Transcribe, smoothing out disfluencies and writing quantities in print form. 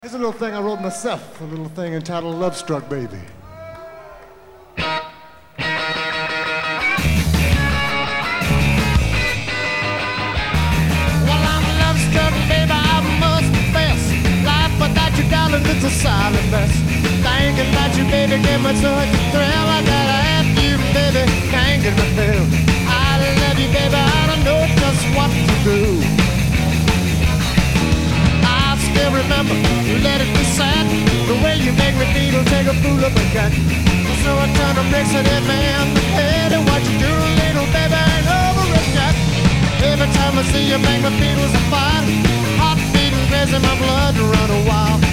Here's a little thing I wrote myself, a little thing entitled Love Struck Baby. Well, I'm love struck, baby, I must confess. Life without you, darling, it's a silent mess. Thinking about you, baby, gave me such a thrill. I gotta have you, baby, can't get my fill. I love you, baby, I don't know just what to do. I still remember, let it be said, the way you make me feel, take a fool of a cat. So I turn the bricks and hit me in the head. And what you do, little baby, ain't over it yet. Every time I see you make me feel so fine. Heart beating crazy, my blood run wild.